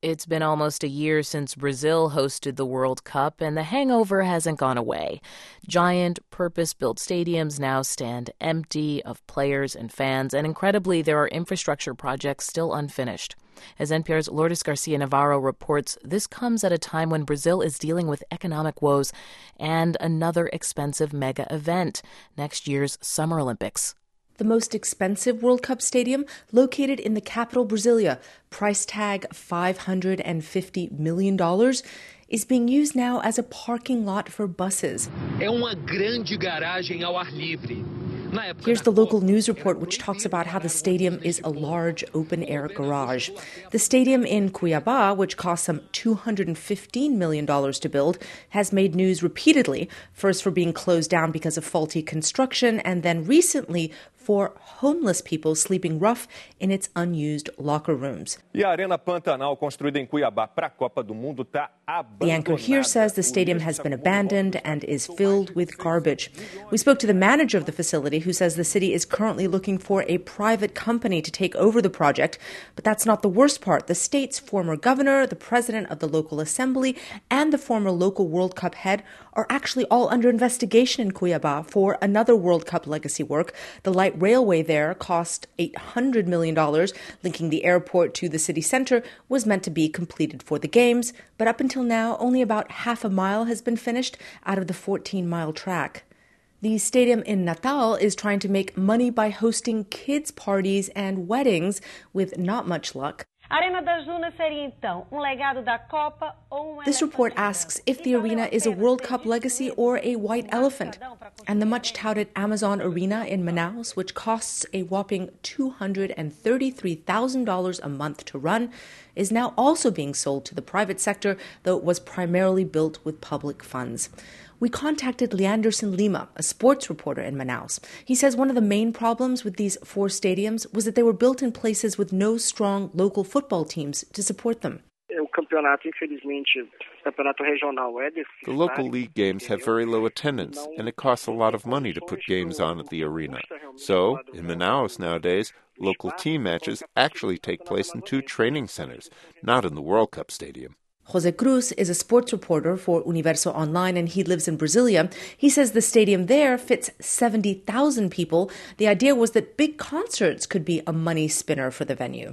It's been almost a year since Brazil hosted the World Cup, and the hangover hasn't gone away. Giant, purpose-built stadiums now stand empty of players and fans, and incredibly, there are infrastructure projects still unfinished. As NPR's Lourdes Garcia Navarro reports, this comes at a time when Brazil is dealing with economic woes and another expensive mega event, next year's Summer Olympics. The most expensive World Cup stadium, located in the capital, Brasilia, price tag $550 million, is being used now as a parking lot for buses. É uma grande garagem ao ar livre. Here's the local news report, which talks about how the stadium is a large open-air garage. The stadium in Cuiabá, which cost some $215 million to build, has made news repeatedly, first for being closed down because of faulty construction, and then recently for homeless people sleeping rough in its unused locker rooms. The anchor here says the stadium has been abandoned and is filled with garbage. We spoke to the manager of the facility, who says the city is currently looking for a private company to take over the project. But that's not the worst part. The state's former governor, the president of the local assembly, and the former local World Cup head are actually all under investigation in Cuiabá for another World Cup legacy work. The light railway there cost $800 million. Linking the airport to the city center was meant to be completed for the games, but up until now, only about half a mile has been finished out of the 14-mile track. The stadium in Natal is trying to make money by hosting kids' parties and weddings with not much luck. This report asks if the arena is a World Cup legacy or a white elephant. And the much-touted Amazon Arena in Manaus, which costs a whopping $233,000 a month to run, is now also being sold to the private sector, though it was primarily built with public funds. We contacted Leanderson Lima, a sports reporter in Manaus. He says one of the main problems with these four stadiums was that they were built in places with no strong local football teams to support them. The local league games have very low attendance, and it costs a lot of money to put games on at the arena. So, in Manaus nowadays, local team matches actually take place in two training centers, not in the World Cup stadium. Jose Cruz is a sports reporter for Universo Online, and he lives in Brasilia. He says the stadium there fits 70,000 people. The idea was that big concerts could be a money spinner for the venue.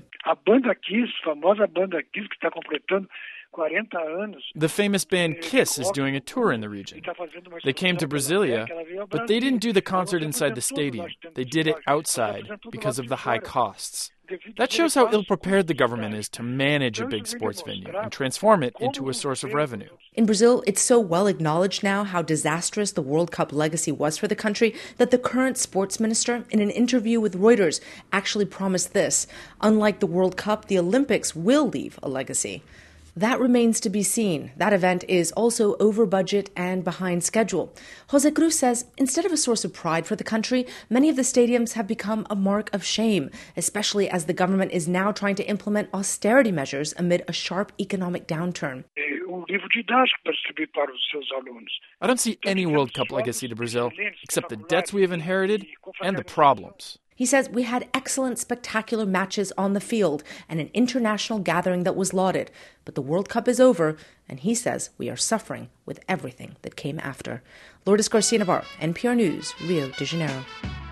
The famous band Kiss is doing a tour in the region. They came to Brasilia, but they didn't do the concert inside the stadium. They did it outside because of the high costs. That shows how ill-prepared the government is to manage a big sports venue and transform it into a source of revenue. In Brazil, it's so well acknowledged now how disastrous the World Cup legacy was for the country that the current sports minister, in an interview with Reuters, actually promised this: unlike the World Cup, the Olympics will leave a legacy. That remains to be seen. That event is also over budget and behind schedule. Jose Cruz says instead of a source of pride for the country, many of the stadiums have become a mark of shame, especially as the government is now trying to implement austerity measures amid a sharp economic downturn. I don't see any World Cup legacy to Brazil, except the debts we have inherited and the problems. He says we had excellent, spectacular matches on the field and an international gathering that was lauded. But the World Cup is over, and he says we are suffering with everything that came after. Lourdes Garcia Navarro, NPR News, Rio de Janeiro.